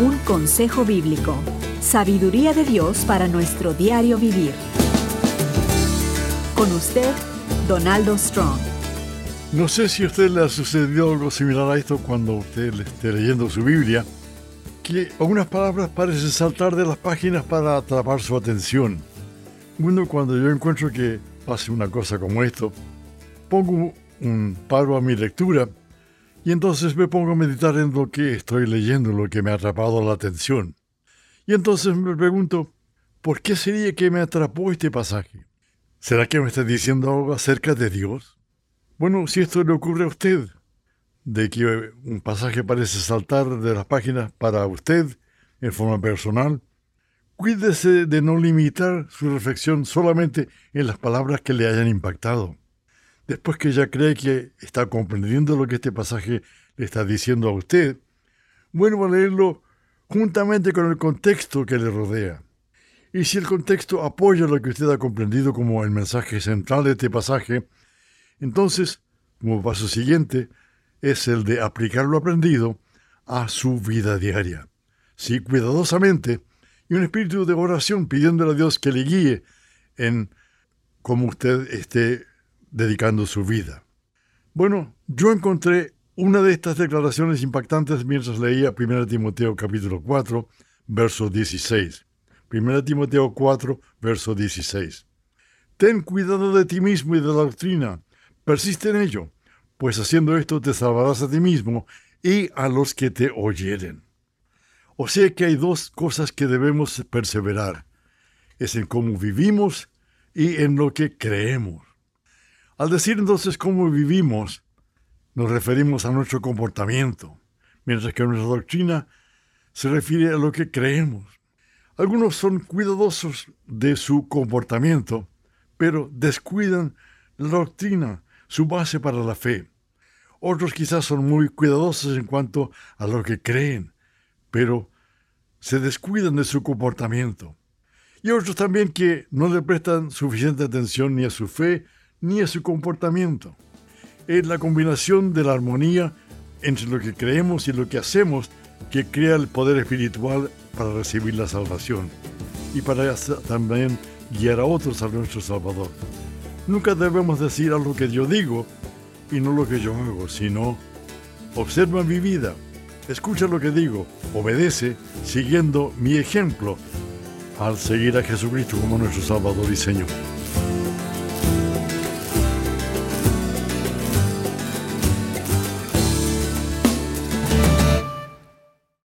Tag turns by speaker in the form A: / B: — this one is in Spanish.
A: Un consejo bíblico. Sabiduría de Dios para nuestro diario vivir. Con usted, Donaldo Strong.
B: No sé si a usted le ha sucedido algo similar a esto cuando usted le esté leyendo su Biblia, que algunas palabras parecen saltar de las páginas para atrapar su atención. Bueno, cuando yo encuentro que pase una cosa como esto, pongo un paro a mi lectura y entonces me pongo a meditar en lo que estoy leyendo, lo que me ha atrapado la atención. Y entonces me pregunto, ¿por qué sería que me atrapó este pasaje? ¿Será que me está diciendo algo acerca de Dios? Bueno, si esto le ocurre a usted, de que un pasaje parece saltar de las páginas para usted en forma personal, cuídese de no limitar su reflexión solamente en las palabras que le hayan impactado. Después que ya cree que está comprendiendo lo que este pasaje le está diciendo a usted, vuelva a leerlo juntamente con el contexto que le rodea. Y si el contexto apoya lo que usted ha comprendido como el mensaje central de este pasaje, entonces, como paso siguiente, es el de aplicar lo aprendido a su vida diaria. Sí, cuidadosamente, y un espíritu de oración pidiéndole a Dios que le guíe en cómo usted esté dedicando su vida. Bueno, yo encontré una de estas declaraciones impactantes mientras leía 1 Timoteo capítulo 4, verso 16. 1 Timoteo 4, verso 16. Ten cuidado de ti mismo y de la doctrina. Persiste en ello, pues haciendo esto te salvarás a ti mismo y a los que te oyeren. O sea que hay dos cosas que debemos perseverar. Es en cómo vivimos y en lo que creemos. Al decir entonces cómo vivimos, nos referimos a nuestro comportamiento, mientras que nuestra doctrina se refiere a lo que creemos. Algunos son cuidadosos de su comportamiento, pero descuidan la doctrina, su base para la fe. Otros quizás son muy cuidadosos en cuanto a lo que creen, pero se descuidan de su comportamiento. Y otros también que no le prestan suficiente atención ni a su fe ni a su comportamiento. Es la combinación de la armonía entre lo que creemos y lo que hacemos que crea el poder espiritual para recibir la salvación y para también guiar a otros a nuestro Salvador. Nunca debemos decir algo que yo digo y no lo que yo hago, sino observa mi vida, escucha lo que digo, obedece siguiendo mi ejemplo al seguir a Jesucristo como nuestro Salvador y Señor.